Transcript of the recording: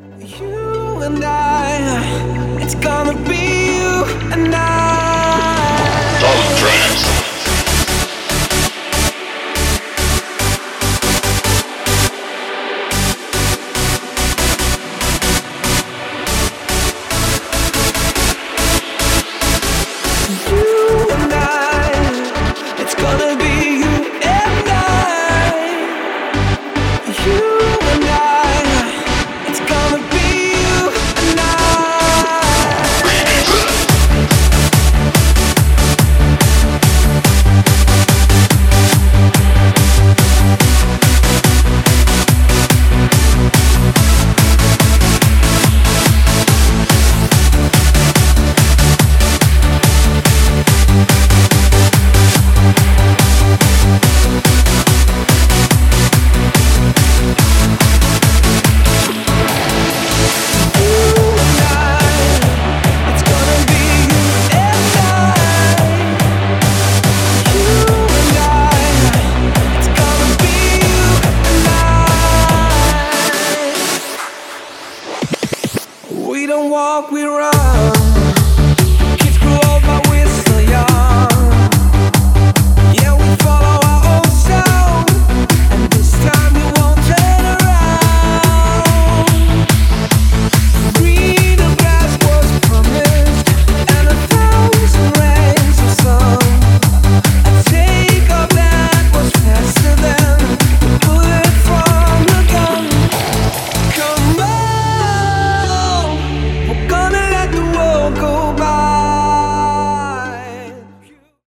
You and I, it's gonna be you and I. Solid tracks. You and I, it's gonna be you and I. You and I, it's gonna be you and I. We don't walk, we run.